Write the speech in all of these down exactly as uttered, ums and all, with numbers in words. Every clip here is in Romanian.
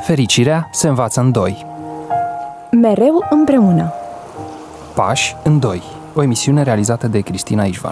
Fericirea se învață în doi. Mereu împreună. Pași în doi. O emisiune realizată de Cristina Ișvan.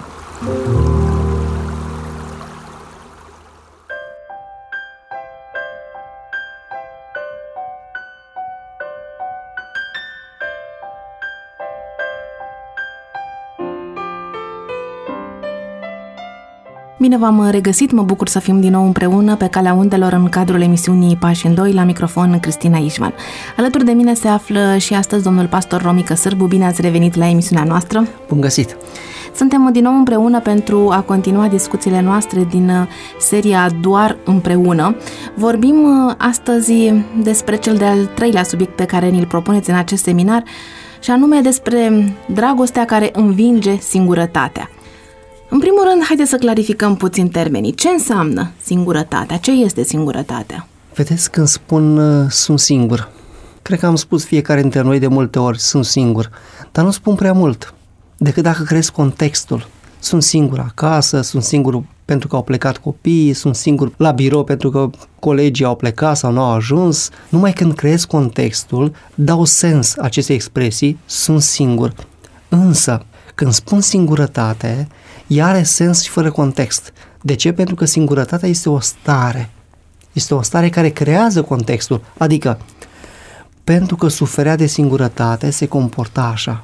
Bine v-am regăsit, mă bucur să fim din nou împreună pe calea undelor în cadrul emisiunii Pași în doi, la microfon Cristina Ișvan. Alături de mine se află și astăzi domnul pastor Romică Sârbu. Bine ați revenit la emisiunea noastră. Bun găsit! Suntem din nou împreună pentru a continua discuțiile noastre din seria Doar împreună. Vorbim astăzi despre cel de-al treilea subiect pe care ni-l propuneți în acest seminar, și anume despre dragostea care învinge singurătatea. În primul rând, haideți să clarificăm puțin termenii. Ce înseamnă singurătatea? Ce este singurătatea? Vedeți, când spun uh, sunt singur, cred că am spus fiecare dintre noi de multe ori, sunt singur, dar nu spun prea mult, decât dacă crezi contextul. Sunt singur acasă, sunt singur pentru că au plecat copiii, sunt singur la birou pentru că colegii au plecat sau nu au ajuns. Numai când creezi contextul, dau sens acestei expresii, sunt singur. Însă, când spun singurătate, ea are sens și fără context. De ce? Pentru că singurătatea este o stare. Este o stare care creează contextul. Adică, pentru că suferea de singurătate, se comporta așa.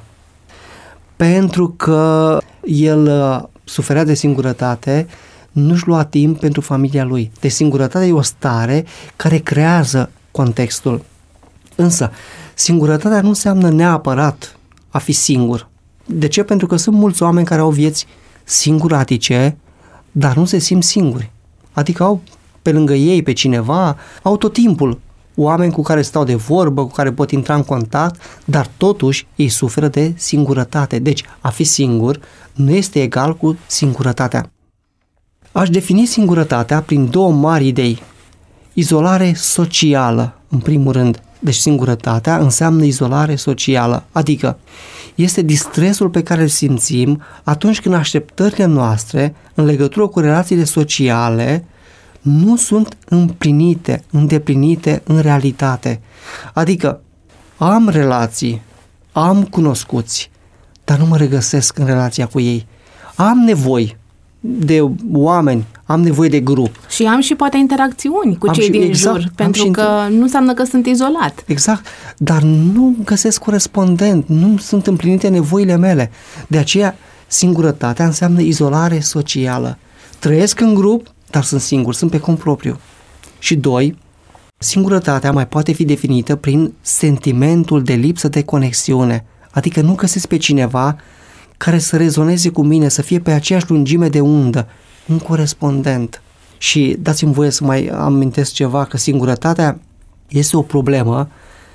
Pentru că el suferea de singurătate, nu-și lua timp pentru familia lui. Deci singurătatea e o stare care creează contextul. Însă, singurătatea nu înseamnă neapărat a fi singur. De ce? Pentru că sunt mulți oameni care au vieți singuratice, dar nu se simt singuri. Adică au pe lângă ei pe cineva, au tot timpul oameni cu care stau de vorbă, cu care pot intra în contact, dar totuși ei suferă de singurătate. Deci a fi singur nu este egal cu singurătatea. Aș defini singurătatea prin două mari idei. Izolare socială, în primul rând. Deci singurătatea înseamnă izolare socială, adică este distresul pe care îl simțim atunci când așteptările noastre în legătură cu relațiile sociale nu sunt împlinite, îndeplinite în realitate. Adică am relații, am cunoscuți, dar nu mă regăsesc în relația cu ei. Am nevoi de oameni, am nevoie de grup. Și am și poate interacțiuni cu am cei și, din exact, jur, pentru că inter... nu înseamnă că sunt izolat. Exact, dar nu găsesc corespondent, nu sunt împlinite nevoile mele. De aceea, singurătatea înseamnă izolare socială. Trăiesc în grup, dar sunt singur, sunt pe cont propriu. Și doi, singurătatea mai poate fi definită prin sentimentul de lipsă de conexiune. Adică nu găsesc pe cineva care să rezoneze cu mine, să fie pe aceeași lungime de undă, un corespondent. Și dați-mi voie să mai amintesc ceva, că singurătatea este o problemă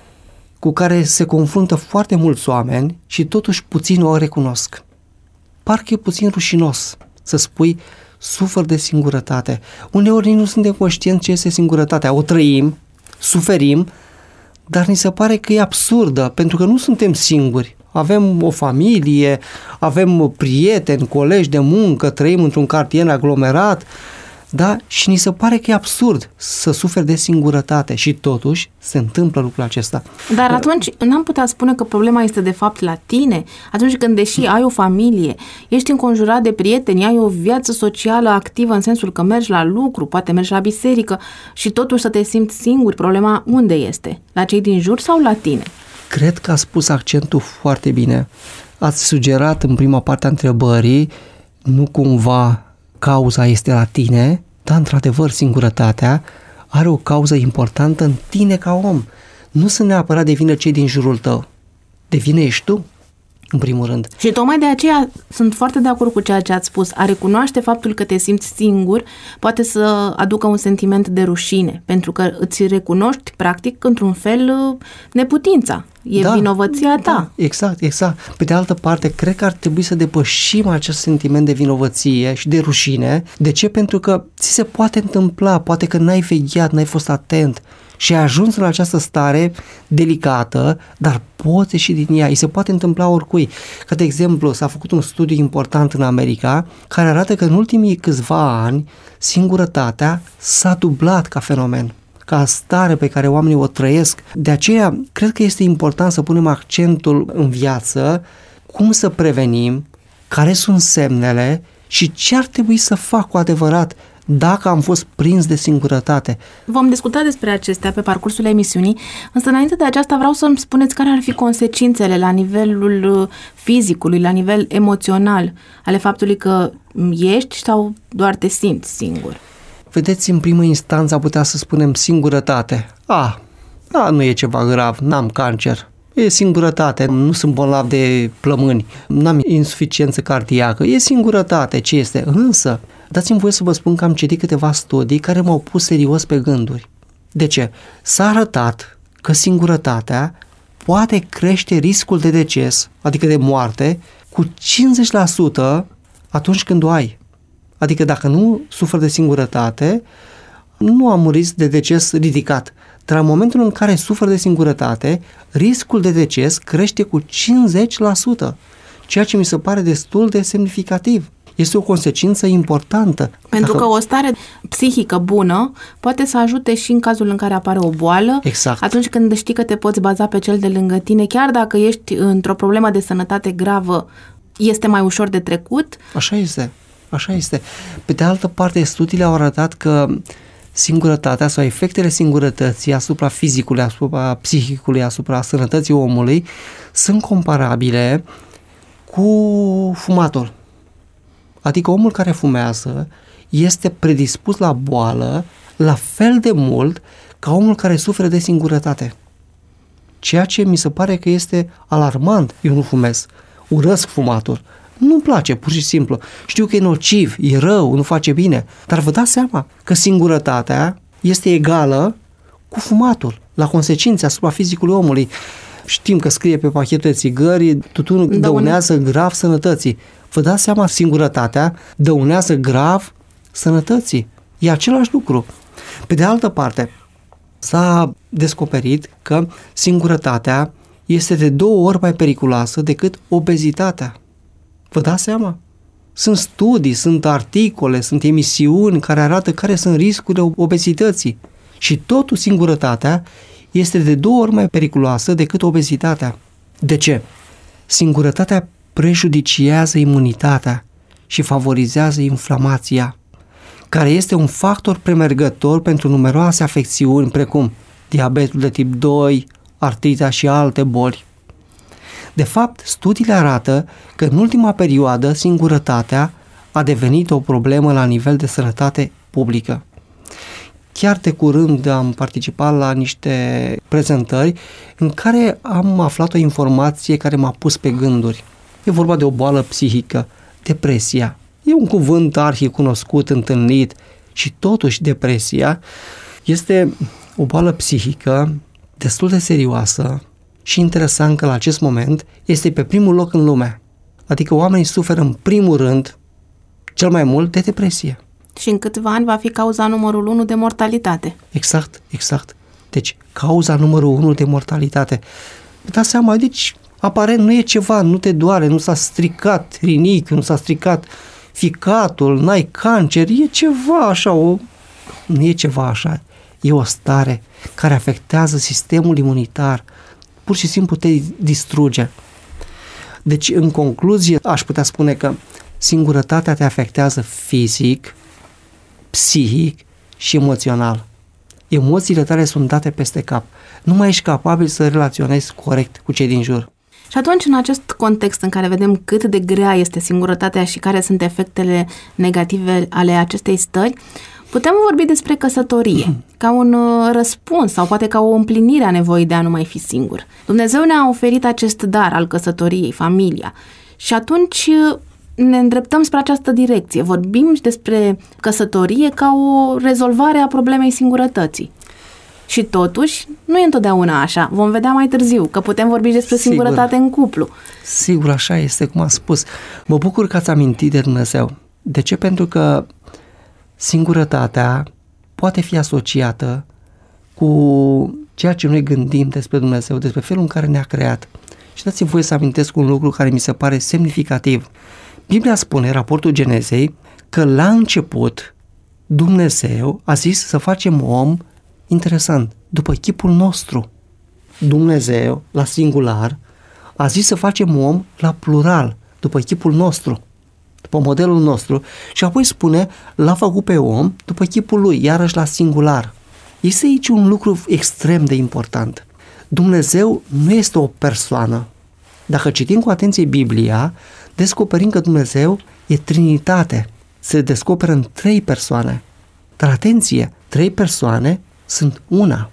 cu care se confruntă foarte mulți oameni și totuși puțin o recunosc. Parcă e puțin rușinos să spui sufăr de singurătate. Uneori nu suntem conștienți ce este singurătatea. O trăim, suferim, dar ni se pare că e absurdă, pentru că nu suntem singuri. Avem o familie, avem prieteni, colegi de muncă, trăim într-un cartier aglomerat, da? Și ni se pare că e absurd să suferi de singurătate și totuși se întâmplă lucrul acesta. Dar atunci n-am putea spune că problema este de fapt la tine, atunci când, deși ai o familie, ești înconjurat de prieteni, ai o viață socială activă în sensul că mergi la lucru, poate mergi la biserică și totuși să te simți singur, problema unde este? La cei din jur sau la tine? Cred că ați pus accentul foarte bine. Ați sugerat în prima parte a întrebării, nu cumva cauza este la tine, dar într-adevăr singurătatea are o cauză importantă în tine ca om. Nu sunt neapărat de vină cei din jurul tău. De vină ești tu, în primul rând. Și tocmai de aceea sunt foarte de acord cu ceea ce ați spus. A recunoaște faptul că te simți singur poate să aducă un sentiment de rușine, pentru că îți recunoști, practic, într-un fel, neputința. E da, vinovăția ta. Da, exact, exact. Pe de altă parte, cred că ar trebui să depășim acest sentiment de vinovăție și de rușine. De ce? Pentru că ți se poate întâmpla, poate că n-ai vegheat, n-ai fost atent și ai ajuns în această stare delicată, dar poți ieși din ea. Îi se poate întâmpla oricui. Ca de exemplu, s-a făcut un studiu important în America care arată că în ultimii câțiva ani singurătatea s-a dublat ca fenomen. ca stare pe care oamenii o trăiesc. De aceea, cred că este important să punem accentul în viață, cum să prevenim, care sunt semnele și ce ar trebui să fac cu adevărat dacă am fost prins de singurătate. Vom discuta despre acestea pe parcursul emisiunii, însă înainte de aceasta vreau să-mi spuneți care ar fi consecințele la nivelul fizicului, la nivel emoțional, ale faptului că ești sau doar te simți singur. Vedeți, în primă instanță am putea să spunem singurătate. Ah, da, nu e ceva grav, n-am cancer. E singurătate, nu sunt bolnav de plămâni, n-am insuficiență cardiacă, e singurătate, ce este? Însă, dați-mi voie să vă spun că am citit câteva studii care m-au pus serios pe gânduri. De ce? S-a arătat că singurătatea poate crește riscul de deces, adică de moarte, cu cincizeci la sută atunci când o ai. Adică dacă nu suferi de singurătate, nu am un risc de deces ridicat. Dar în momentul în care suferi de singurătate, riscul de deces crește cu cincizeci la sută, ceea ce mi se pare destul de semnificativ. Este o consecință importantă. Pentru Dacă... că o stare psihică bună poate să ajute și în cazul în care apare o boală. Exact. Atunci când știi că te poți baza pe cel de lângă tine, chiar dacă ești într-o problemă de sănătate gravă, este mai ușor de trecut. Așa este. Așa este. Pe de altă parte, studiile au arătat că singurătatea sau efectele singurătății asupra fizicului, asupra psihicului, asupra sănătății omului sunt comparabile cu fumatul. Adică omul care fumează este predispus la boală la fel de mult ca omul care suferă de singurătate. Ceea ce mi se pare că este alarmant. Eu nu fumez, urăsc fumatul. Nu-mi place, pur și simplu. Știu că e nociv, e rău, nu face bine, dar vă dați seama că singurătatea este egală cu fumatul, la consecințe asupra fizicului omului. Știm că scrie pe pachetul de țigări, tutunul dăunează grav sănătății. Vă dați seama, singurătatea dăunează grav sănătății. E același lucru. Pe de altă parte, s-a descoperit că singurătatea este de două ori mai periculoasă decât obezitatea. Vă dați seama? Sunt studii, sunt articole, sunt emisiuni care arată care sunt riscurile obezității. Și totuși singurătatea este de două ori mai periculoasă decât obezitatea. De ce? Singurătatea prejudiciază imunitatea și favorizează inflamația, care este un factor premergător pentru numeroase afecțiuni precum diabetul de tip doi, artrita și alte boli. De fapt, studiile arată că în ultima perioadă singurătatea a devenit o problemă la nivel de sănătate publică. Chiar de curând am participat la niște prezentări în care am aflat o informație care m-a pus pe gânduri. E vorba de o boală psihică, depresia. E un cuvânt arhicunoscut, întâlnit și totuși depresia este o boală psihică destul de serioasă și interesant că la acest moment este pe primul loc în lume. Adică oamenii suferă în primul rând, cel mai mult, de depresie. Și în câțiva ani va fi cauza numărul unu de mortalitate. Exact, exact. Deci, cauza numărul unu de mortalitate. Dați seama, deci, aparent nu e ceva, nu te doare, nu s-a stricat rinichiul, nu s-a stricat ficatul, n-ai cancer, e ceva așa, o... nu e ceva așa, e o stare care afectează sistemul imunitar, pur și simplu te distruge. Deci, în concluzie, aș putea spune că singurătatea te afectează fizic, psihic și emoțional. Emoțiile tale sunt date peste cap. Nu mai ești capabil să relaționezi corect cu cei din jur. Și atunci, în acest context în care vedem cât de grea este singurătatea și care sunt efectele negative ale acestei stări, putem vorbi despre căsătorie, ca un răspuns sau poate ca o împlinire a nevoii de a nu mai fi singur. Dumnezeu ne-a oferit acest dar al căsătoriei, familia, și atunci ne îndreptăm spre această direcție. Vorbim despre căsătorie ca o rezolvare a problemei singurătății. Și totuși, nu e întotdeauna așa. Vom vedea mai târziu că putem vorbi despre Sigur. singurătate în cuplu. Sigur, așa este, cum am spus. Mă bucur că ați amintit de Dumnezeu. De ce? Pentru că singurătatea poate fi asociată cu ceea ce noi gândim despre Dumnezeu, despre felul în care ne-a creat. Și dați-mi voie să amintesc un lucru care mi se pare semnificativ. Biblia spune, raportul Genezei, că la început Dumnezeu a zis să facem om Interesant, după chipul nostru. Dumnezeu, la singular, a zis să facem om la plural, după chipul nostru, după modelul nostru, și apoi spune, l-a făcut pe om după chipul lui, iarăși la singular. Este aici un lucru extrem de important. Dumnezeu nu este o persoană. Dacă citim cu atenție Biblia, descoperim că Dumnezeu e Trinitate. Se descoperă în trei persoane. Dar atenție, trei persoane sunt una.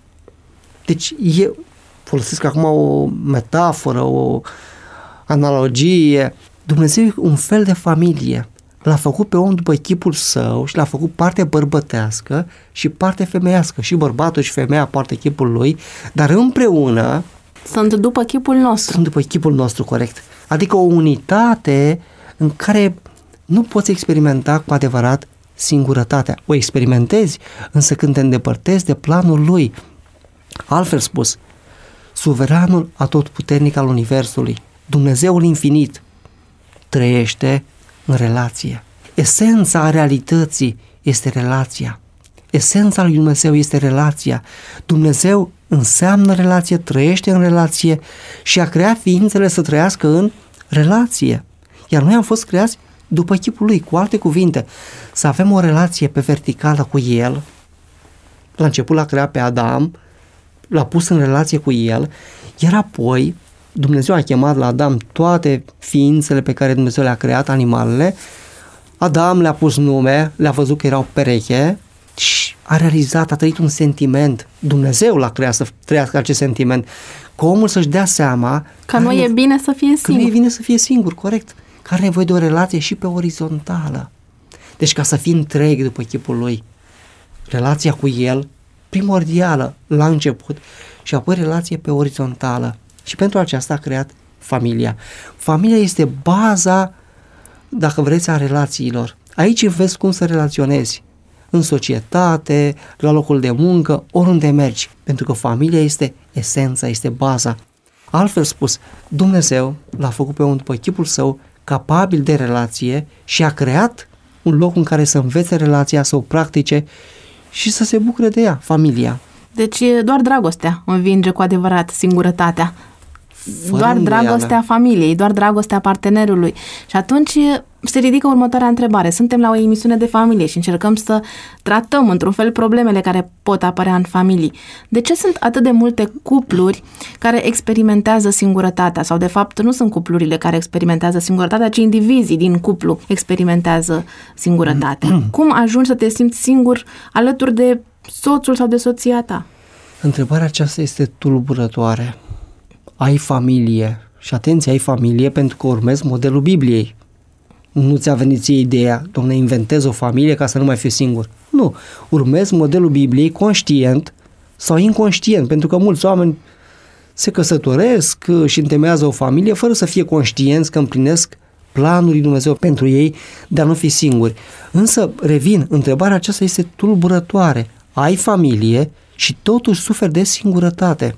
Deci eu folosesc acum o metaforă, o analogie. Dumnezeu e un fel de familie. L-a făcut pe om după chipul său și l-a făcut parte bărbătească și parte femeiască. Și bărbatul și femeia poartă chipul lui, dar împreună sunt după chipul nostru. Sunt după chipul nostru, corect. Adică o unitate în care nu poți experimenta cu adevărat singurătatea. O experimentezi, însă când te îndepărtezi de planul lui. Altfel spus, suveranul atotputernic al Universului, Dumnezeul infinit, trăiește în relație. Esența realității este relația. Esența lui Dumnezeu este relația. Dumnezeu înseamnă relație, trăiește în relație și a creat ființele să trăiască în relație. Iar noi am fost creați după chipul lui, cu alte cuvinte, să avem o relație pe verticală cu el. La început l-a creat pe Adam, l-a pus în relație cu el, iar apoi Dumnezeu a chemat la Adam toate ființele pe care Dumnezeu le-a creat, animalele. Adam le-a pus nume, le-a văzut că erau pereche și a realizat, a trăit un sentiment. Dumnezeu l-a creat să trăiască acest sentiment. Că omul să-și dea seama că nu e bine să fie singur. Că nu e bine să fie singur, corect. Că are nevoie de o relație și pe orizontală. Deci ca să fii întreg după chipul lui, relația cu el, primordială la început, și apoi relație pe orizontală. Și pentru aceasta a creat familia. Familia este baza, dacă vreți, a relațiilor. Aici înveți cum să relaționezi. În societate, la locul de muncă, oriunde mergi. Pentru că familia este esența, este baza. Altfel spus, Dumnezeu l-a făcut pe om după chipul său, capabil de relație, și a creat un loc în care să învețe relația, să o practice și să se bucure de ea, familia. Deci doar dragostea învinge cu adevărat singurătatea. Fără doar îndoială. dragostea familiei, doar dragostea partenerului. Și atunci se ridică următoarea întrebare. Suntem la o emisiune de familie și încercăm să tratăm într-un fel problemele care pot apărea în familii. De ce sunt atât de multe cupluri care experimentează singurătatea? Sau de fapt nu sunt cuplurile care experimentează singurătatea, ci indivizii din cuplu experimentează singurătatea. Cum ajungi să te simți singur alături de soțul sau de soția ta? Întrebarea aceasta este tulburătoare. Ai familie și atenție, ai familie pentru că urmezi modelul Bibliei. Nu ți-a venit ție ideea, dom'le, inventez o familie ca să nu mai fiu singur. Nu, urmezi modelul Bibliei conștient sau inconștient, pentru că mulți oameni se căsătoresc și întemeiază o familie fără să fie conștienți că împlinesc planul lui Dumnezeu pentru ei de a nu fi singuri. Însă, revin, întrebarea aceasta este tulburătoare. Ai familie și totuși suferi de singurătate.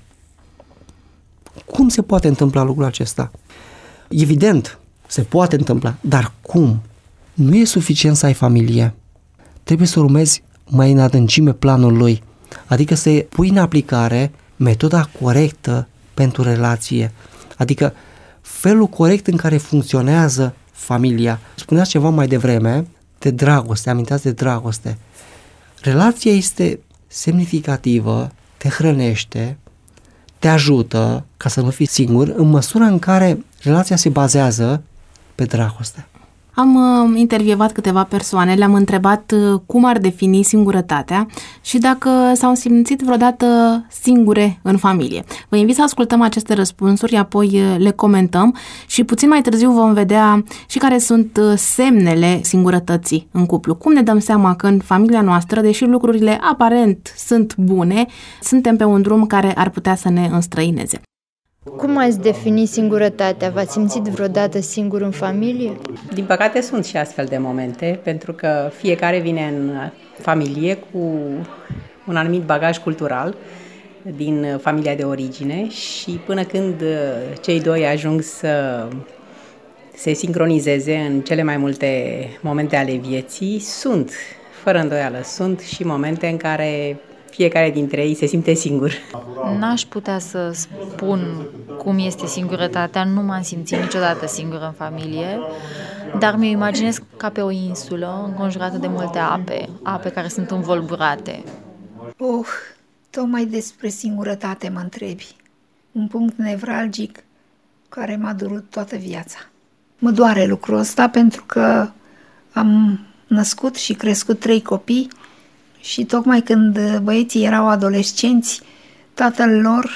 Cum se poate întâmpla lucrul acesta? Evident, se poate întâmpla, dar cum? Nu e suficient să ai familie. Trebuie să urmezi mai în adâncime planul lui, adică să pui în aplicare metoda corectă pentru relație, adică felul corect în care funcționează familia. Spuneați ceva mai devreme de dragoste, aminteați de dragoste. Relația este semnificativă, te hrănește, te ajută ca să nu fii singur în măsura în care relația se bazează pe dragoste. Am uh, intervievat câteva persoane, le-am întrebat uh, cum ar defini singurătatea și dacă s-au simțit vreodată singure în familie. Vă invit să ascultăm aceste răspunsuri, apoi uh, le comentăm și puțin mai târziu vom vedea și care sunt uh, semnele singurătății în cuplu. Cum ne dăm seama că în familia noastră, deși lucrurile aparent sunt bune, suntem pe un drum care ar putea să ne înstrăineze. Cum ați defini singurătatea? V-ați simțit vreodată singur în familie? Din păcate sunt și astfel de momente, pentru că fiecare vine în familie cu un anumit bagaj cultural din familia de origine și până când cei doi ajung să se sincronizeze în cele mai multe momente ale vieții, sunt, fără îndoială, sunt și momente în care fiecare dintre ei se simte singur. N-aș putea să spun cum este singurătatea, nu m-am simțit niciodată singură în familie, dar mi-o imaginez ca pe o insulă înconjurată de multe ape, ape care sunt învolburate. Oh, tocmai despre singurătate mă întrebi. Un punct nevralgic care m-a durut toată viața. Mă doare lucrul ăsta pentru că am născut și crescut trei copii și tocmai când băieții erau adolescenți, tatăl lor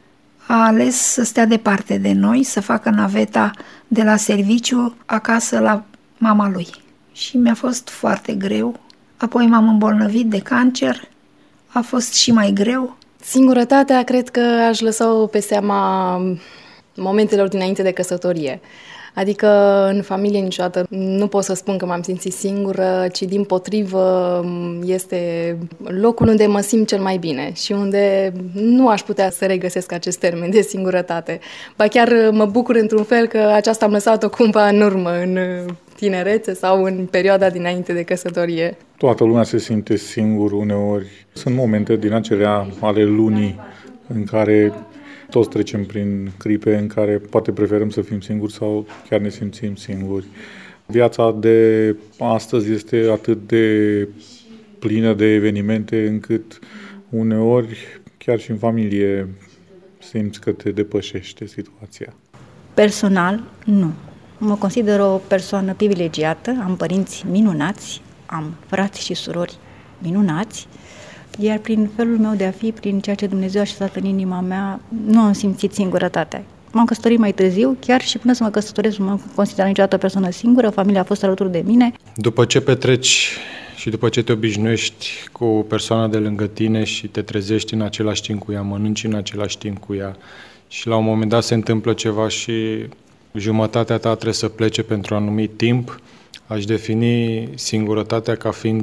a ales să stea departe de noi, să facă naveta de la serviciu acasă la mama lui. Și mi-a fost foarte greu. Apoi m-am îmbolnăvit de cancer, a fost și mai greu. Singurătatea cred că aș lăsa-o pe seama momentelor dinainte de căsătorie. Adică în familie niciodată nu pot să spun că m-am simțit singură, ci dimpotrivă este locul unde mă simt cel mai bine și unde nu aș putea să regăsesc acest termen de singurătate. Ba chiar mă bucur într-un fel că aceasta am lăsat-o cumva în urmă, în tinerețe sau în perioada dinainte de căsătorie. Toată lumea se simte singur uneori. Sunt momente din acelea ale lunii în care toți trecem prin clipe în care poate preferăm să fim singuri sau chiar ne simțim singuri. Viața de astăzi este atât de plină de evenimente încât uneori, chiar și în familie, simți că te depășește situația. Personal, nu. Mă consider o persoană privilegiată, am părinți minunați, am frați și surori minunați, iar prin felul meu de a fi, prin ceea ce Dumnezeu a așezat în inima mea, nu am simțit singurătatea. M-am căsătorit mai târziu, chiar și până să mă căsătoresc nu m-am considerat niciodată o persoană singură, familia a fost alături de mine. După ce petreci și după ce te obișnuiești cu o persoană de lângă tine și te trezești în același timp cu ea, mănânci în același timp cu ea și la un moment dat se întâmplă ceva și jumătatea ta trebuie să plece pentru un anumit timp, aș defini singurătatea ca fiind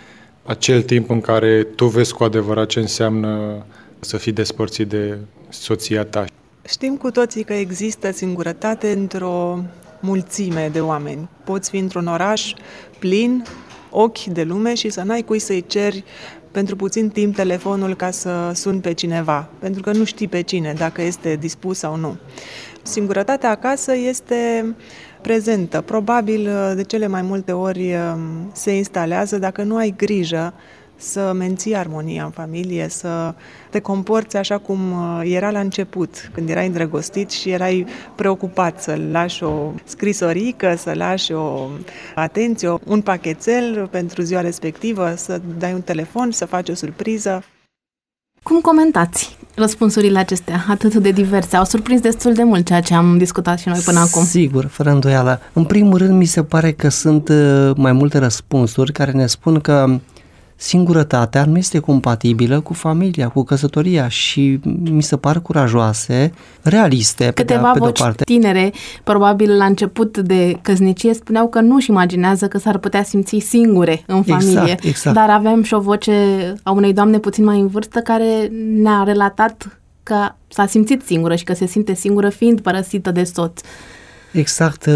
acel timp în care tu vezi cu adevărat ce înseamnă să fii despărțit de soția ta. Știm cu toții că există singurătate într-o mulțime de oameni. Poți fi într-un oraș plin, ochi de lume și să n-ai cui să-i ceri pentru puțin timp telefonul ca să suni pe cineva, pentru că nu știi pe cine, dacă este dispus sau nu. Singurătatea acasă este prezentă. Probabil de cele mai multe ori se instalează dacă nu ai grijă să menții armonia în familie, să te comporți așa cum era la început, când erai îndrăgostit și erai preocupat să lași o scrisorică, să lași o atenție, un pachetel pentru ziua respectivă, să dai un telefon, să faci o surpriză. Cum comentați răspunsurile acestea, atât de diverse? Au surprins destul de mult ceea ce am discutat și noi până acum. Sigur, fără îndoială. În primul rând, mi se pare că sunt mai multe răspunsuri care ne spun că singurătatea nu este compatibilă cu familia, cu căsătoria și mi se par curajoase, realiste, Câteva pe de, pe voci de o parte. tinere, probabil la început de căsnicie, spuneau că nu își imaginează că s-ar putea simți singure în familie. Exact, exact. Dar avem și o voce a unei doamne puțin mai în vârstă care ne-a relatat că s-a simțit singură și că se simte singură fiind părăsită de soț. Exact.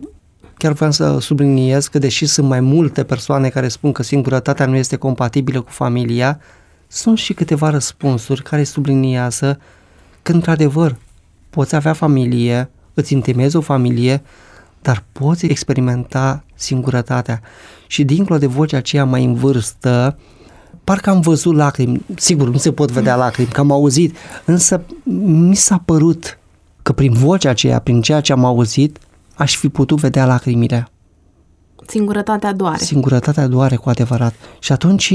Chiar vreau să subliniez că deși sunt mai multe persoane care spun că singurătatea nu este compatibilă cu familia, sunt și câteva răspunsuri care subliniază că într-adevăr poți avea familie, îți întemeiezi o familie, dar poți experimenta singurătatea. Și dincolo de vocea aceea mai în vârstă, parcă am văzut lacrimi, sigur nu se pot vedea lacrimi, că am auzit, însă mi s-a părut că prin vocea aceea, prin ceea ce am auzit, aș fi putut vedea lacrimile. Singurătatea doare. Singurătatea doare cu adevărat. Și atunci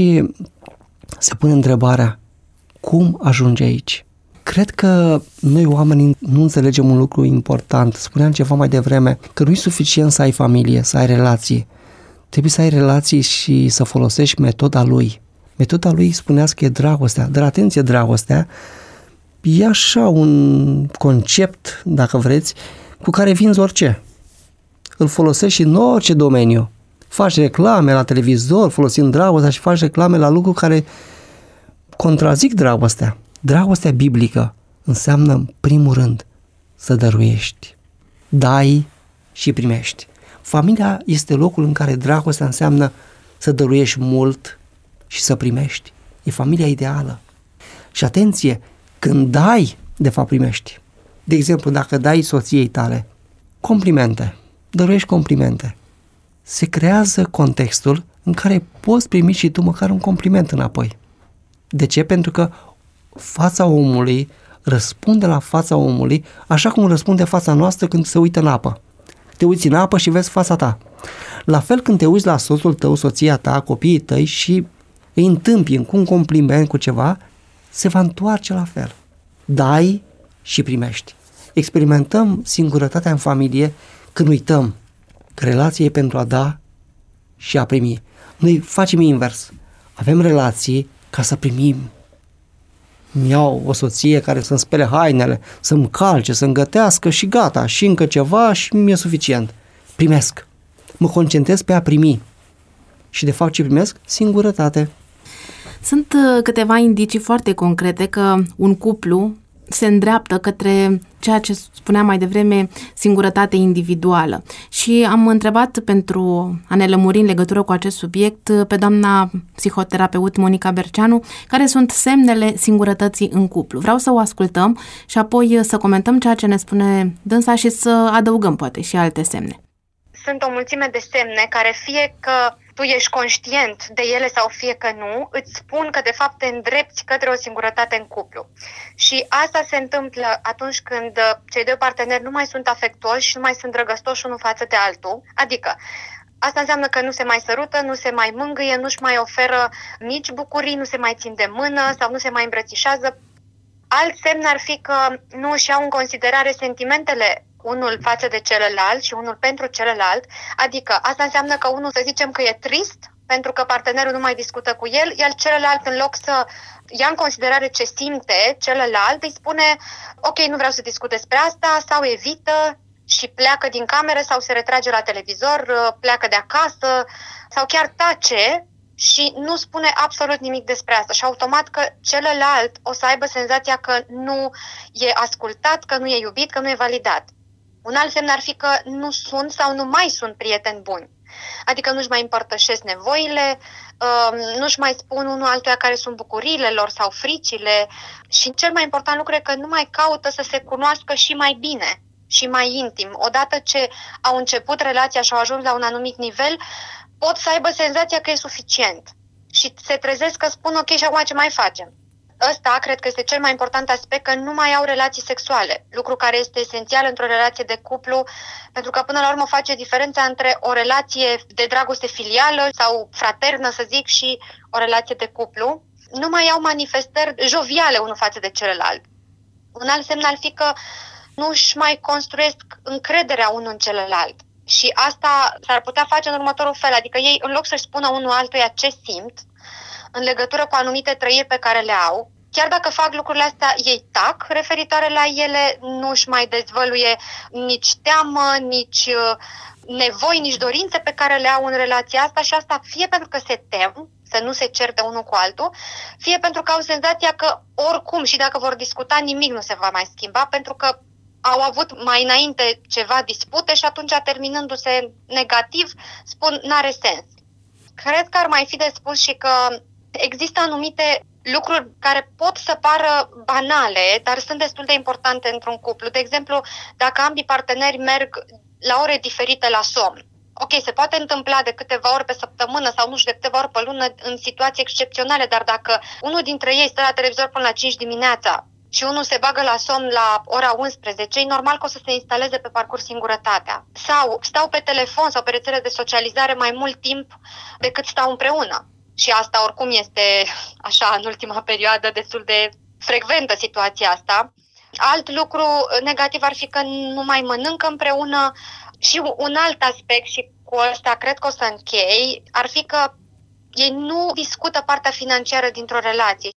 se pune întrebarea, cum ajunge aici? Cred că noi oamenii nu înțelegem un lucru important. Spuneam ceva mai devreme, că nu e suficient să ai familie, să ai relații. Trebuie să ai relații și să folosești metoda lui. Metoda lui spunea că e dragostea. Dar atenție, dragostea e așa un concept, dacă vreți, cu care vinzi orice. Îl folosești în orice domeniu. Faci reclame la televizor folosind dragostea și faci reclame la lucruri care contrazic dragostea. Dragostea biblică înseamnă, în primul rând, să dăruiești. Dai și primești. Familia este locul în care dragostea înseamnă să dăruiești mult și să primești. E familia ideală. Și atenție, când dai, de fapt primești. De exemplu, dacă dai soției tale complimente, dăruiești complimente, se creează contextul în care poți primi și tu măcar un compliment înapoi. De ce? Pentru că fața omului răspunde la fața omului așa cum răspunde fața noastră când se uită în apă. Te uiți în apă și vezi fața ta. La fel când te uiți la soțul tău, soția ta, copiii tăi și îi întâmpini cu un compliment, cu ceva, se va întoarce la fel. Dai și primești. Experimentăm singurătatea în familie când uităm că relația e pentru a da și a primi. Noi facem invers. Avem relații ca să primim. Îmi iau o soție care să-mi spele hainele, să-mi calce, să-mi gătească și gata, și încă ceva și mi-e suficient. Primesc. Mă concentrez pe a primi. Și de fapt ce primesc? Singurătate. Sunt câteva indicii foarte concrete că un cuplu se îndreaptă către ceea ce spuneam mai devreme, singurătate individuală. Și am întrebat pentru a ne lămuri în legătură cu acest subiect pe doamna psihoterapeut Monica Berceanu, care sunt semnele singurătății în cuplu. Vreau să o ascultăm și apoi să comentăm ceea ce ne spune dânsa și să adăugăm poate și alte semne. Sunt o mulțime de semne care fie că tu ești conștient de ele sau fie că nu, îți spun că de fapt te îndrepți către o singurătate în cuplu. Și asta se întâmplă atunci când cei doi parteneri nu mai sunt afectuoși și nu mai sunt drăgăstoși unul față de altul. Adică asta înseamnă că nu se mai sărută, nu se mai mângâie, nu-și mai oferă nici bucurii, nu se mai țin de mână sau nu se mai îmbrățișează. Alt semn ar fi că nu își iau în considerare sentimentele unul față de celălalt și unul pentru celălalt, adică asta înseamnă că unul, să zicem că e trist pentru că partenerul nu mai discută cu el, iar celălalt, în loc să ia în considerare ce simte celălalt, îi spune ok, nu vreau să discut despre asta, sau evită și pleacă din cameră sau se retrage la televizor, pleacă de acasă sau chiar tace și nu spune absolut nimic despre asta și automat că celălalt o să aibă senzația că nu e ascultat, că nu e iubit, că nu e validat. Un alt semn ar fi că nu sunt sau nu mai sunt prieteni buni. Adică nu-și mai împărtășesc nevoile, nu-și mai spun unul altuia care sunt bucuriile lor sau fricile și cel mai important lucru e că nu mai caută să se cunoască și mai bine și mai intim. Odată ce au început relația și au ajuns la un anumit nivel, pot să aibă senzația că e suficient și se trezesc că spun ok, și acum ce mai facem? Ăsta cred că este cel mai important aspect, că nu mai au relații sexuale, lucru care este esențial într-o relație de cuplu, pentru că până la urmă face diferența între o relație de dragoste filială sau fraternă, să zic, și o relație de cuplu. Nu mai au manifestări joviale unul față de celălalt. Un alt semn ar fi că nu își mai construiesc încrederea unul în celălalt. Și asta s-ar putea face în următorul fel, adică ei, în loc să-și spună unul altuia ce simt, în legătură cu anumite trăiri pe care le au, chiar dacă fac lucrurile astea, ei tac referitoare la ele, nu își mai dezvăluie nici teamă, nici nevoi, nici dorințe pe care le au în relația asta și asta fie pentru că se tem să nu se certe unul cu altul, fie pentru că au senzația că oricum și dacă vor discuta nimic nu se va mai schimba, pentru că au avut mai înainte ceva dispute și atunci terminându-se negativ spun n-are sens. Cred că ar mai fi de spus și că există anumite lucruri care pot să pară banale, dar sunt destul de importante într-un cuplu. De exemplu, dacă ambii parteneri merg la ore diferite la somn. Ok, se poate întâmpla de câteva ori pe săptămână sau nu știu, de câteva ori pe lună în situații excepționale, dar dacă unul dintre ei stă la televizor până la cinci dimineața și unul se bagă la somn la ora unsprezece, e normal că o să se instaleze pe parcurs singurătatea. Sau stau pe telefon sau pe rețele de socializare mai mult timp decât stau împreună. Și asta oricum este, așa, în ultima perioadă destul de frecventă situația asta. Alt lucru negativ ar fi că nu mai mănâncă împreună și un alt aspect, și cu ăsta cred că o să închei, ar fi că ei nu discută partea financiară dintr-o relație.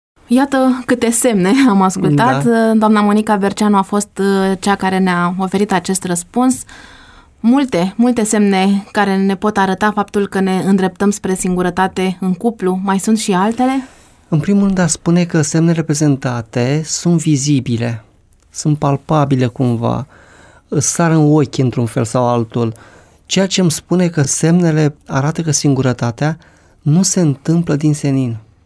Iată câte semne am ascultat. Da. Doamna Monica Berceanu a fost cea care ne-a oferit acest răspuns. Multe, multe semne care ne pot arăta faptul că ne îndreptăm spre singurătate în cuplu. Mai sunt și altele? În primul rând, aș spune că semnele reprezentate sunt vizibile, sunt palpabile cumva, sar în ochi într-un fel sau altul, ceea ce îmi spune că semnele arată că singurătatea nu se întâmplă din senin.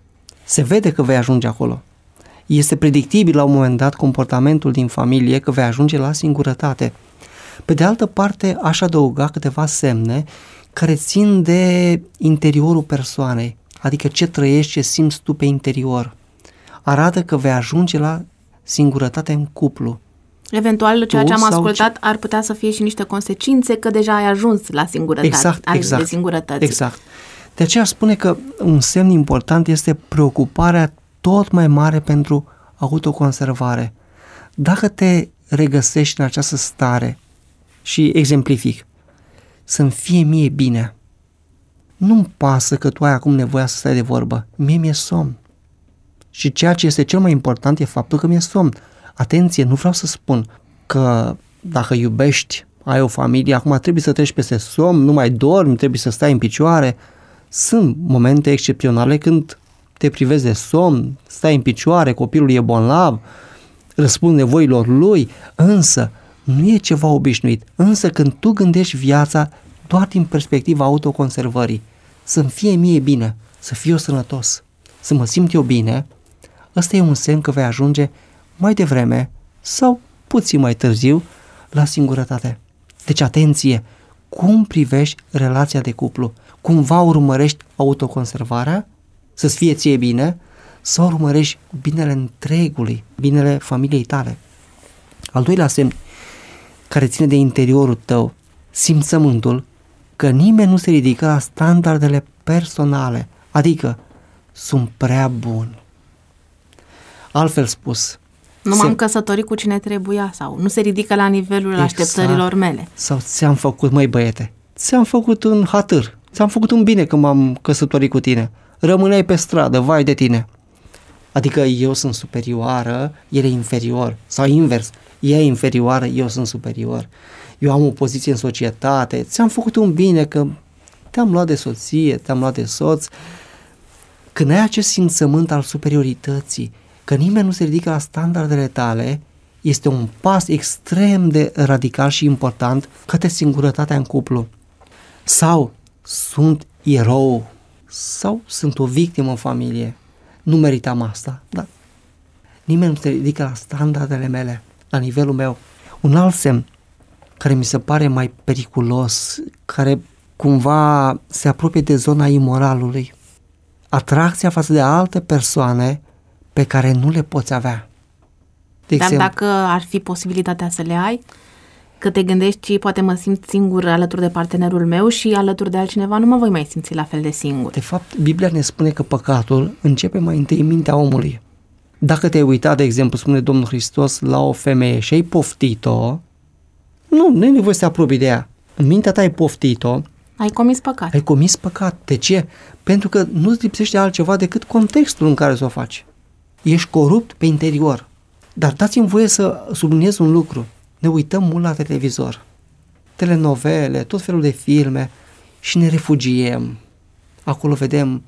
Se vede că vei ajunge acolo. Este predictibil la un moment dat comportamentul din familie că vei ajunge la singurătate. Pe de altă parte, aș adăuga câteva semne care țin de interiorul persoanei, adică ce trăiești, ce simți tu pe interior. Arată că vei ajunge la singurătate în cuplu. Eventual, ceea Tu ce am sau ascultat ce... ar putea să fie și niște consecințe că deja ai ajuns la singurătate, exact, exact, de singurătăți. Exact. De aceea spune că un semn important este preocuparea tot mai mare pentru autoconservare. Dacă te regăsești în această stare, și exemplific, să-mi fie mie bine, nu-mi pasă că tu ai acum nevoia să stai de vorbă, mie mi-e somn. Și ceea ce este cel mai important e faptul că mi-e somn. Atenție, nu vreau să spun că dacă iubești, ai o familie, acum trebuie să treci peste somn, nu mai dormi, trebuie să stai în picioare. Sunt momente excepționale când te privezi de somn, stai în picioare, copilul e bolnav, răspunzi nevoilor lui, însă nu e ceva obișnuit. Însă când tu gândești viața doar din perspectiva autoconservării, să-mi fie mie bine, să fiu eu sănătos, să mă simt eu bine, ăsta e un semn că vei ajunge mai devreme sau puțin mai târziu la singurătate. Deci atenție, cum privești relația de cuplu? Cumva urmărești autoconservarea, să-ți fie ție bine, sau urmărești binele întregului, binele familiei tale? Al doilea semn care ține de interiorul tău, simțământul că nimeni nu se ridică la standardele personale, adică sunt prea bun. Altfel spus, nu m-am se... căsătorit cu cine trebuia sau nu se ridică la nivelul exact. Așteptărilor mele. Sau ți-am făcut, măi băiete, ți-am făcut un hatâr, ți-am făcut un bine când m-am căsătorit cu tine. Rămâneai pe stradă, vai de tine. Adică eu sunt superioară, el e inferior. Sau invers, ea e inferioară, eu sunt superior. Eu am o poziție în societate, ți-am făcut un bine că te-am luat de soție, te-am luat de soț. Când ai acest simțământ al superiorității, că nimeni nu se ridică la standardele tale, este un pas extrem de radical și important către singurătatea în cuplu. Sau sunt erou, sau sunt o victimă în familie. Nu meritam asta, dar nimeni nu se ridică la standardele mele, la nivelul meu. Un alt semn care mi se pare mai periculos, care cumva se apropie de zona imoralului, atracția față de alte persoane pe care nu le poți avea. De Dar exemplu, dacă ar fi posibilitatea să le ai, că te gândești, poate mă simt singur alături de partenerul meu și alături de altcineva nu mă voi mai simți la fel de singur. De fapt, Biblia ne spune că păcatul începe mai întâi în mintea omului. Dacă te-ai uitat, de exemplu, spune Domnul Hristos, la o femeie și ai poftit-o, nu, nu e nevoie să te apropii de ea. În mintea ta ai poftit-o, ai comis păcat. Ai comis păcat. De ce? Pentru că nu-ți lipsește altceva decât contextul în care să o faci. Ești corupt pe interior. Dar dați-mi voie să subliniez un lucru. Ne uităm mult la televizor, telenovele, tot felul de filme și ne refugiem. Acolo vedem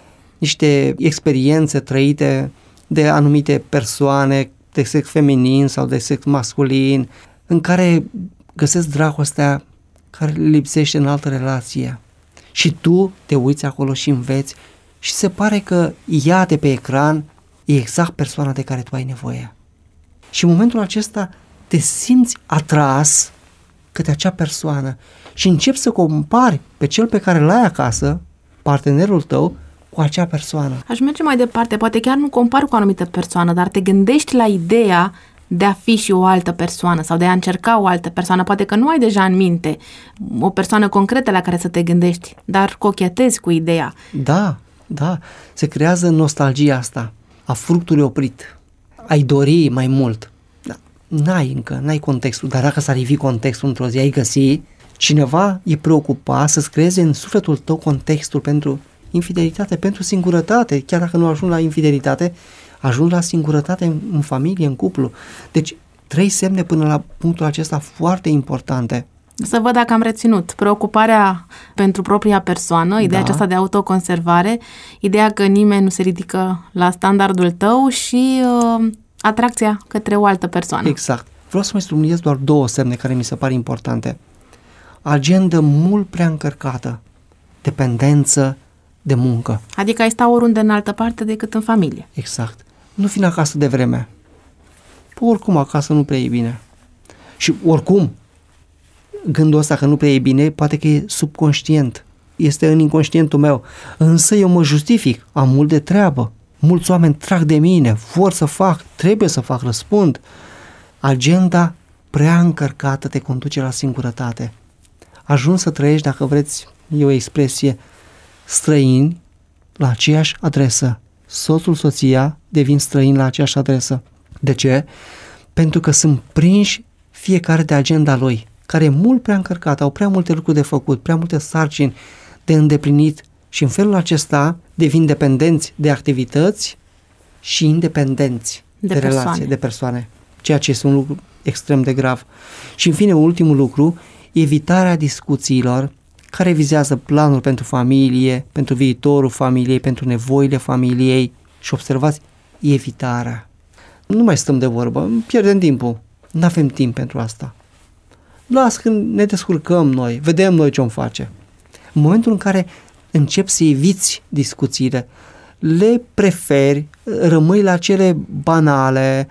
niște experiențe trăite de anumite persoane de sex feminin sau de sex masculin, în care găsesc dragostea care le lipsește în altă relație. Și tu te uiți acolo și înveți și se pare că ea de pe ecran e exact persoana de care tu ai nevoie. Și în momentul acesta te simți atras către acea persoană și începi să compari pe cel pe care l-ai acasă, partenerul tău, cu acea persoană. Aș merge mai departe, poate chiar nu compari cu o anumită persoană, dar te gândești la ideea de a fi și o altă persoană sau de a încerca o altă persoană. Poate că nu ai deja în minte o persoană concretă la care să te gândești, dar cochetezi cu ideea. Da, da, se creează nostalgia asta a fructului oprit. Ai dori mai mult. Da. N-ai încă, n-ai contextul, dar dacă s-ar ivi contextul într-o zi, ai găsi, cineva e preocupat să-ți creeze în sufletul tău contextul pentru infidelitate, pentru singurătate, chiar dacă nu ajung la infidelitate, ajung la singurătate în, în familie, în cuplu. Deci, trei semne până la punctul acesta foarte importante. Să văd dacă am reținut. Preocuparea pentru propria persoană, ideea da. aceasta de autoconservare, ideea că nimeni nu se ridică la standardul tău și uh, atracția către o altă persoană. Exact. Vreau să mai subliniez doar două semne care mi se par importante. Agendă mult prea încărcată, dependență de muncă. Adică ai sta oriunde în altă parte decât în familie. Exact. Nu vin acasă de vreme. Păi oricum acasă nu prea e bine. Și oricum, gândul ăsta că nu prea e bine, poate că e subconștient. Este în inconștientul meu. Însă eu mă justific. Am mult de treabă. Mulți oameni trag de mine. Vor să fac. Trebuie să fac. Răspund. Agenda prea încărcată te conduce la singurătate. Ajungi să trăiești, dacă vreți, e o expresie, străini la aceeași adresă. Soțul, soția devin străini la aceeași adresă. De ce? Pentru că sunt prinși fiecare de agenda lui, care e mult prea încărcată, au prea multe lucruri de făcut, prea multe sarcini de îndeplinit și în felul acesta devin dependenți de activități și independenți de, de relație, de persoane, ceea ce este un lucru extrem de grav. Și în fine, ultimul lucru, evitarea discuțiilor care vizează planuri pentru familie, pentru viitorul familiei, pentru nevoile familiei și observați, evitarea. Nu mai stăm de vorbă, pierdem timpul, nu avem timp pentru asta. Las când ne descurcăm noi, vedem noi ce-om face. În momentul în care începi să eviți discuțiile, le preferi, rămâi la cele banale,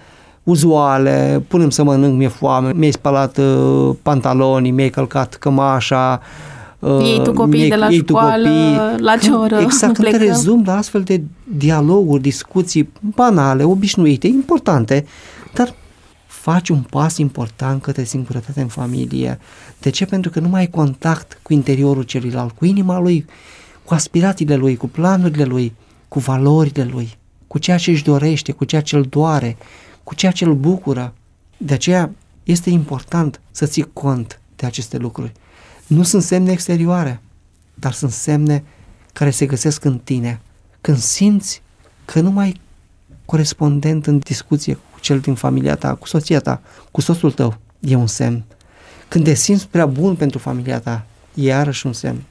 uzuale, punem să mănânc, mi-e foame, mi-ai spălat uh, pantalonii, mi-ai călcat cămașa, uh, iei tu copiii de la școală, copii. La ce oră exact, când te rezumi la astfel de dialoguri, discuții banale, obișnuite, importante, dar faci un pas important către singurătate în familie. De ce? Pentru că nu mai ai contact cu interiorul celuilalt, cu inima lui, cu aspirațiile lui, cu planurile lui, cu valorile lui, cu ceea ce își dorește, cu ceea ce îl doare, cu ceea ce îl bucură. De aceea este important să ții cont de aceste lucruri. Nu sunt semne exterioare, dar sunt semne care se găsesc în tine. Când simți că nu mai ai corespondent în discuție cu cel din familia ta, cu soția ta, cu soțul tău, e un semn. Când te simți prea bun pentru familia ta, e iarăși un semn.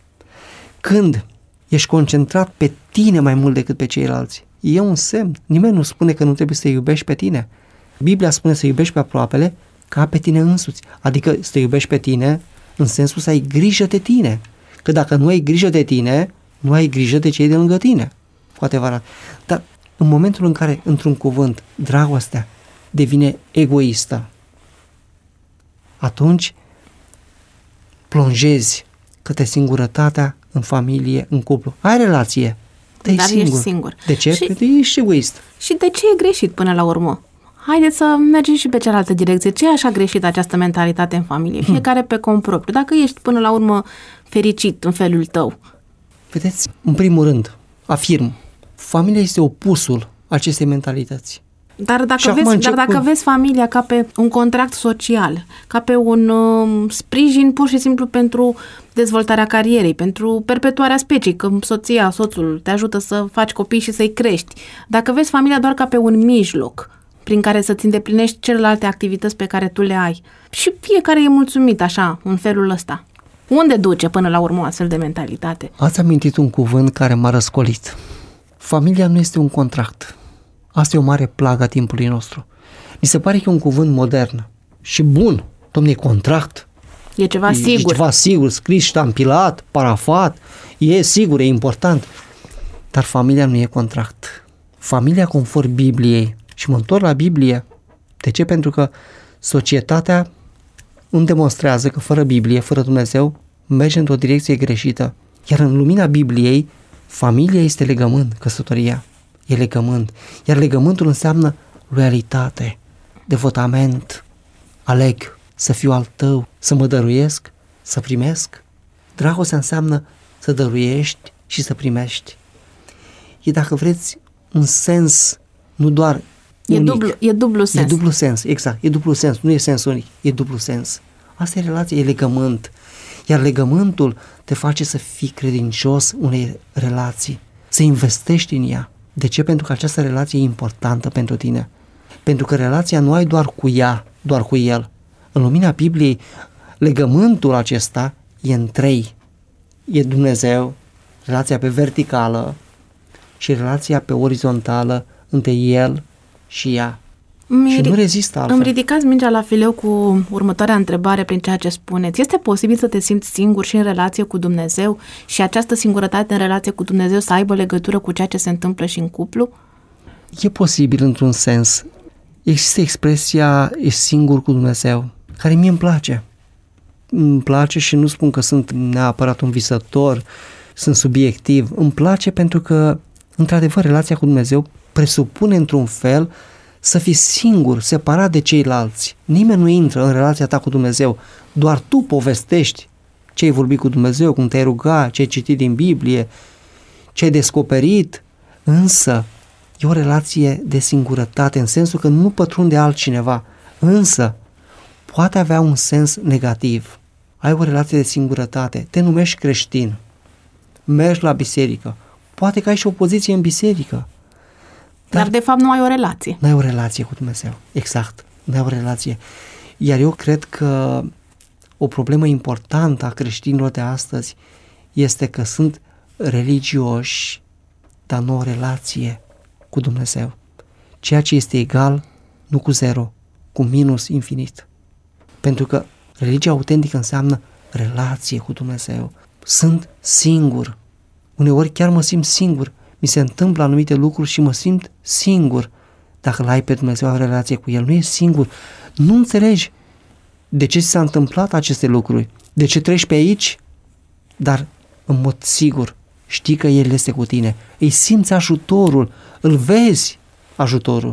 Când ești concentrat pe tine mai mult decât pe ceilalți, e un semn. Nimeni nu spune că nu trebuie să te iubești pe tine. Biblia spune să iubești pe aproapele ca pe tine însuți. Adică să te iubești pe tine în sensul să ai grijă de tine. Că dacă nu ai grijă de tine, nu ai grijă de cei de lângă tine. Cu adevărat. Dar în momentul în care, într-un cuvânt, dragostea devine egoistă, atunci plonjezi către singurătatea în familie, în cuplu. Ai relație, dar, dar singur. ești singur. De ce? Și, Pentru că ești egoist. Și de ce e greșit până la urmă? Haideți să mergem și pe cealaltă direcție. Ce e așa greșit această mentalitate în familie? Fiecare pe cont propriu. Dacă ești până la urmă fericit în felul tău. Vedeți, în primul rând, afirm, familia este opusul acestei mentalități. Dar dacă, vezi, dar dacă cu... vezi familia ca pe un contract social, ca pe un uh, sprijin pur și simplu pentru dezvoltarea carierei, pentru perpetuarea speciei, că soția, soțul te ajută să faci copii și să-i crești. Dacă vezi familia doar ca pe un mijloc prin care să-ți îndeplinești celelalte activități pe care tu le ai și fiecare e mulțumit așa, în felul ăsta. Unde duce până la urmă astfel de mentalitate? Ați amintit un cuvânt care m-a răscolit. Familia nu este un contract. Asta e o mare plagă a timpului nostru. Mi se pare că e un cuvânt modern și bun. Dom'le, contract. E ceva e, sigur. E ceva sigur, scris, ștampilat, parafat. E sigur, e important. Dar familia nu e contract. Familia conform Bibliei. Și mă întorc la Biblie. De ce? Pentru că societatea îmi demonstrează că fără Biblie, fără Dumnezeu, merge într-o direcție greșită. Iar în lumina Bibliei, familia este legământ, căsătoria. E legământ. Iar legământul înseamnă loialitate, devotament. Aleg să fiu al tău, să mă dăruiesc, să primesc. Dragostea înseamnă să dăruiești și să primești. E, dacă vreți, un sens, nu doar e unic. Dublu, e dublu sens. E dublu sens, exact. E dublu sens, nu e sens unic, e dublu sens. Asta e relație, e legământ. Iar legământul te face să fii credincios unei relații, să investești în ea. De ce? Pentru că această relație e importantă pentru tine. Pentru că relația nu ai doar cu ea, doar cu el. În lumina Bibliei, legământul acesta e în trei. E Dumnezeu, relația pe verticală și relația pe orizontală între el și ea. Mi și nu rezistă altfel. Îmi ridicați mingea la fileu cu următoarea întrebare prin ceea ce spuneți. Este posibil să te simți singur și în relație cu Dumnezeu și această singurătate în relație cu Dumnezeu să aibă legătură cu ceea ce se întâmplă și în cuplu? E posibil într-un sens. Există expresia ești singur cu Dumnezeu, care mie îmi place. Îmi place și nu spun că sunt neapărat un visător, sunt subiectiv. Îmi place pentru că, într-adevăr, relația cu Dumnezeu presupune într-un fel să fii singur, separat de ceilalți. Nimeni nu intră în relația ta cu Dumnezeu. Doar tu povestești ce ai vorbit cu Dumnezeu, cum te-ai rugat, ce ai citit din Biblie, ce ai descoperit. Însă, e o relație de singurătate, în sensul că nu pătrunde altcineva. Însă, poate avea un sens negativ. Ai o relație de singurătate, te numești creștin, mergi la biserică, poate că ai și o poziție în biserică. Dar, dar de fapt nu ai o relație. Nu ai o relație cu Dumnezeu, exact, nu ai o relație. Iar eu cred că o problemă importantă a creștinilor de astăzi este că sunt religioși, dar nu o relație cu Dumnezeu. Ceea ce este egal, nu cu zero, cu minus infinit. Pentru că religia autentică înseamnă relație cu Dumnezeu. Sunt singur. Uneori chiar mă simt singur. Mi se întâmplă anumite lucruri și mă simt singur. Dacă l-ai pe Dumnezeu, ai o relație cu El. Nu ești singur. Nu înțelegi de ce s-a întâmplat aceste lucruri. De ce treci pe aici? Dar în mod sigur știi că El este cu tine. Îi simți ajutorul. Îl vezi ajutorul.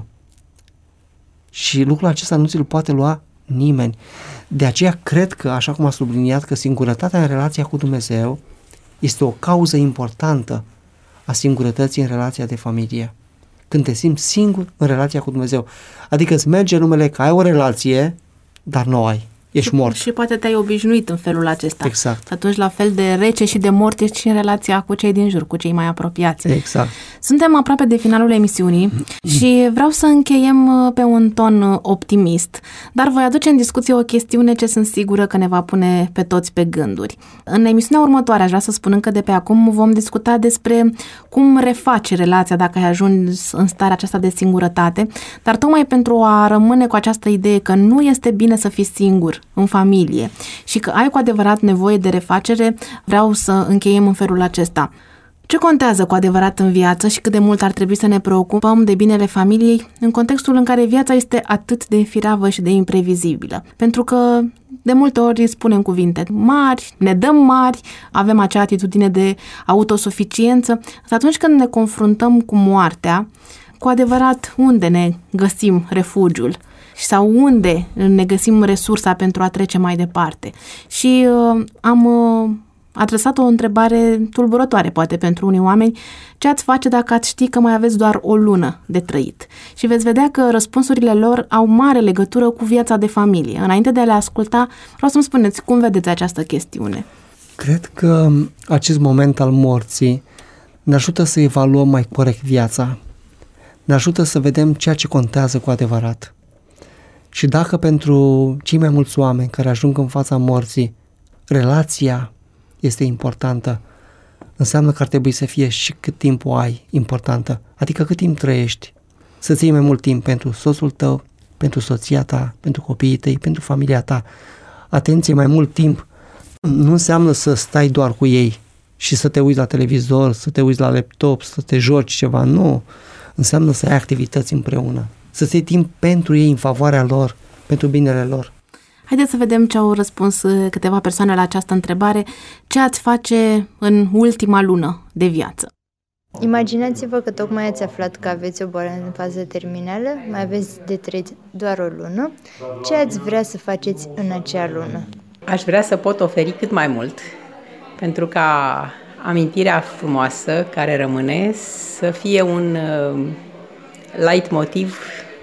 Și lucrul acesta nu ți-l poate lua nimeni. De aceea cred că, așa cum a subliniat, că singurătatea în relația cu Dumnezeu este o cauză importantă a singurătății în relația de familie. Când te simți singur în relația cu Dumnezeu. Adică îți merge numele că ai o relație, dar nu o ai. Ești mort. Și poate te-ai obișnuit în felul acesta. Exact. Atunci la fel de rece și de mort ești și în relația cu cei din jur, cu cei mai apropiați. Exact. Suntem aproape de finalul emisiunii și vreau să încheiem pe un ton optimist, dar voi aduce în discuție o chestiune ce sunt sigură că ne va pune pe toți pe gânduri. În emisiunea următoare, aș vrea să spun încă de pe acum, vom discuta despre cum refaci relația dacă ai ajuns în starea aceasta de singurătate, dar tocmai pentru a rămâne cu această idee că nu este bine să fii singur în familie și că ai cu adevărat nevoie de refacere, vreau să încheiem în felul acesta. Ce contează cu adevărat în viață și cât de mult ar trebui să ne preocupăm de binele familiei în contextul în care viața este atât de firavă și de imprevizibilă? Pentru că de multe ori spunem cuvinte mari, ne dăm mari, avem acea atitudine de autosuficiență, însă atunci când ne confruntăm cu moartea, cu adevărat unde ne găsim refugiul? Sau unde ne găsim resursa pentru a trece mai departe. Și uh, am uh, adresat o întrebare tulburătoare, poate, pentru unii oameni. Ce ați face dacă ați ști că mai aveți doar o lună de trăit? Și veți vedea că răspunsurile lor au mare legătură cu viața de familie. Înainte de a le asculta, vreau să-mi spuneți cum vedeți această chestiune. Cred că acest moment al morții ne ajută să evaluăm mai corect viața. Ne ajută să vedem ceea ce contează cu adevărat. Și dacă pentru cei mai mulți oameni care ajung în fața morții, relația este importantă, înseamnă că ar trebui să fie și cât timp o ai importantă. Adică cât timp trăiești. Să-ți iei mai mult timp pentru soțul tău, pentru soția ta, pentru copiii tăi, pentru familia ta. Atenție, mai mult timp nu înseamnă să stai doar cu ei și să te uiți la televizor, să te uiți la laptop, să te joci ceva. Nu. Înseamnă să ai activități împreună. Să-ți iei timp pentru ei, în favoarea lor, pentru binele lor. Haideți să vedem ce au răspuns câteva persoane la această întrebare. Ce ați face în ultima lună de viață? Imaginați-vă că tocmai ați aflat că aveți o boală în fază terminală, mai aveți de trăit doar o lună. Ce ați vrea să faceți în acea lună? Aș vrea să pot oferi cât mai mult, pentru ca amintirea frumoasă care rămâne să fie un uh, leitmotiv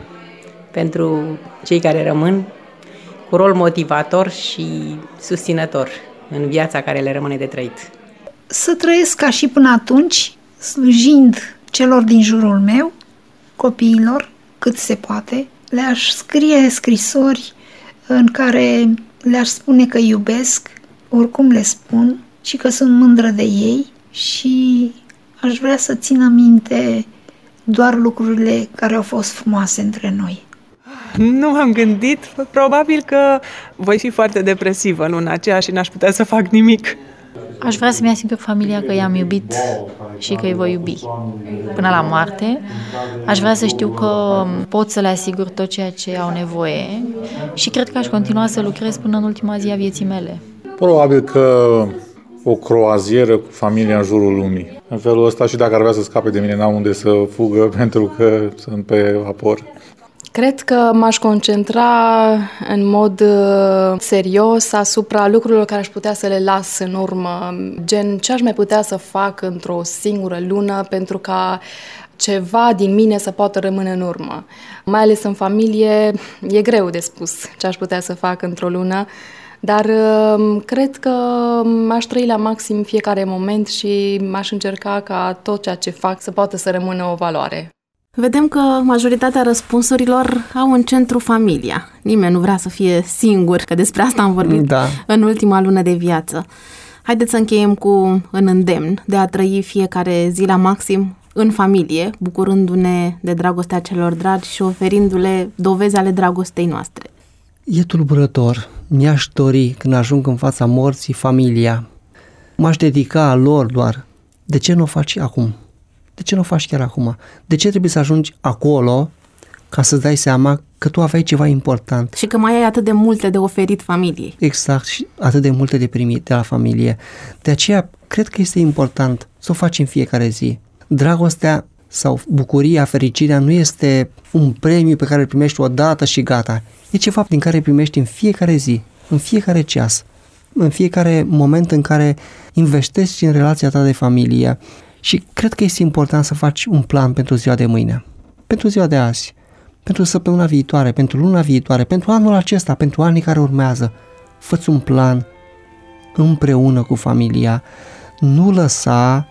pentru cei care rămân, cu rol motivator și susținător în viața care le rămâne de trăit. Să trăiesc ca și până atunci, slujind celor din jurul meu, copiilor, cât se poate. Le-aș scrie scrisori în care le-aș spune că iubesc, oricum le spun, și că sunt mândră de ei și aș vrea să țină minte doar lucrurile care au fost frumoase între noi. Nu m-am gândit, probabil că voi fi foarte depresivă în luna aceea și n-aș putea să fac nimic. Aș vrea să-mi asigur familia că i-am iubit și că îi voi iubi până la moarte. Aș vrea să știu că pot să le asigur tot ceea ce au nevoie și cred că aș continua să lucrez până în ultima zi a vieții mele. Probabil că o croazieră cu familia în jurul lumii. În felul ăsta și dacă ar vrea să scape de mine, n-am unde să fugă pentru că sunt pe vapor. Cred că m-aș concentra în mod uh, serios asupra lucrurilor care aș putea să le las în urmă, gen ce aș mai putea să fac într-o singură lună pentru ca ceva din mine să poată rămâne în urmă. Mai ales în familie, e greu de spus ce aș putea să fac într-o lună, dar uh, cred că aș trăi la maxim fiecare moment și aș încerca ca tot ceea ce fac să poată să rămână o valoare. Vedem că majoritatea răspunsurilor au în centru familia. Nimeni nu vrea să fie singur, că despre asta am vorbit da. în ultima lună de viață. Haideți să încheiem cu un îndemn de a trăi fiecare zi la maxim în familie, bucurându-ne de dragostea celor dragi și oferindu-le dovezi ale dragostei noastre. E tulburător. Mi-aș dori, când ajung în fața morții, familia. M-aș dedica lor doar. De ce nu o faci acum? De ce nu o faci chiar acum? De ce trebuie să ajungi acolo ca să-ți dai seama că tu aveai ceva important? Și că mai ai atât de multe de oferit familiei. Exact, și atât de multe de primit de la familie. De aceea, cred că este important să o faci în fiecare zi. Dragostea sau bucuria, fericirea nu este un premiu pe care îl primești o dată și gata. E ceva din care primești în fiecare zi, în fiecare ceas, în fiecare moment în care investești în relația ta de familie. Și cred că este important să faci un plan pentru ziua de mâine, pentru ziua de azi, pentru săptămâna viitoare, pentru luna viitoare, pentru anul acesta, pentru anii care urmează. Fă-ți un plan împreună cu familia. Nu lăsa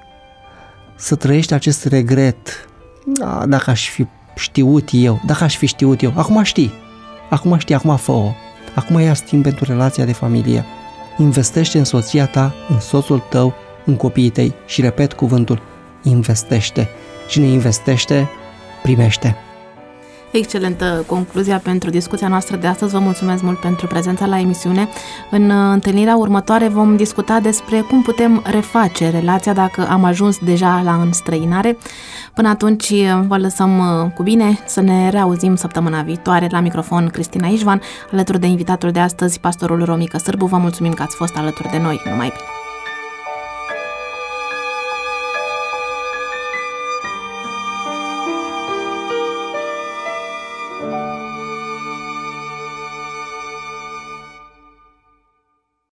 să trăiești acest regret. A, dacă aș fi știut eu, dacă aș fi știut eu. Acum știi, acum știi, acum fă-o. Acum ia-ți timp pentru relația de familie. Investește în soția ta, în soțul tău, în copiii tăi și repet cuvântul, investește. Cine investește, primește. Excelentă concluzia pentru discuția noastră de astăzi. Vă mulțumesc mult pentru prezența la emisiune. În întâlnirea următoare vom discuta despre cum putem reface relația dacă am ajuns deja la înstrăinare. Până atunci vă lăsăm cu bine, să ne reauzim săptămâna viitoare. La microfon Cristina Ișvan, alături de invitatul de astăzi, pastorul Romică Sârbu. Vă mulțumim că ați fost alături de noi. Numai bine!